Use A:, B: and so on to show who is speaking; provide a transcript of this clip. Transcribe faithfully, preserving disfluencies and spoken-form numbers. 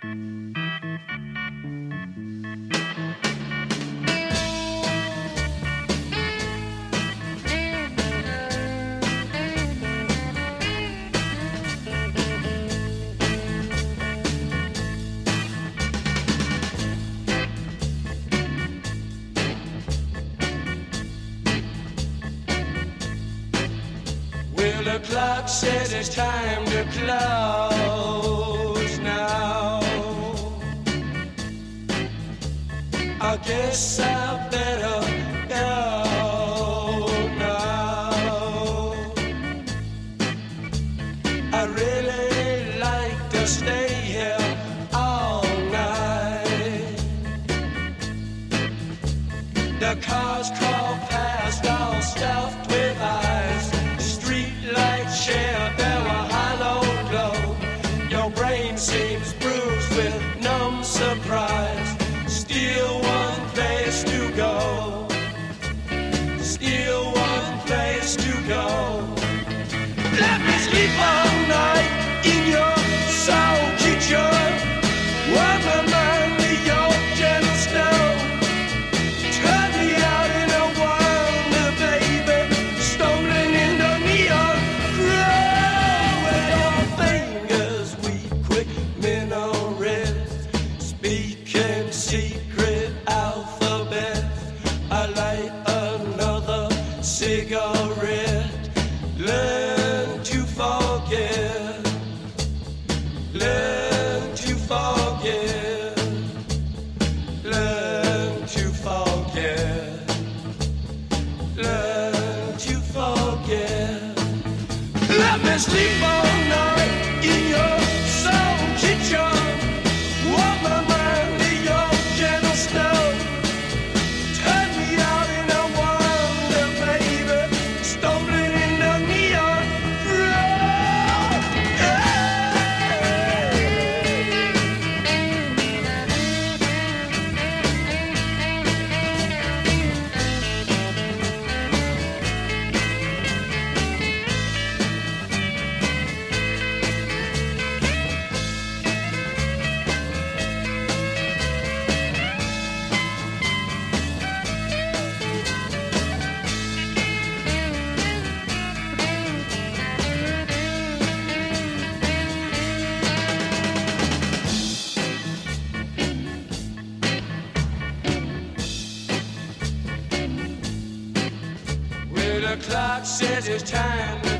A: Well, the clock says it's time to close now. I guess I better go now. I really like to stay here all night. The cars crawl past all stuffed with eyes. Streetlights share their hollow glow. Your brain seems bruised with numb surprise. Still one place to go. Still one place to go. Let me sleep all night in your soul kitchen. Warm my mind with your gentle snow. Turn me out in a wonder, baby. Stumbling in the neon glow. With your fingers weak, quick minarets. Speaking secret alphabet. I light another cigarette. Learn to forget. Learn to forget. Learn to forget. Learn to forget. Let me sleep all night in your soul kitchen. Warm my mind with your gentle snow. Turn me out in a wonder, baby. Stumbling in the neon glow. Well, the clock says it's time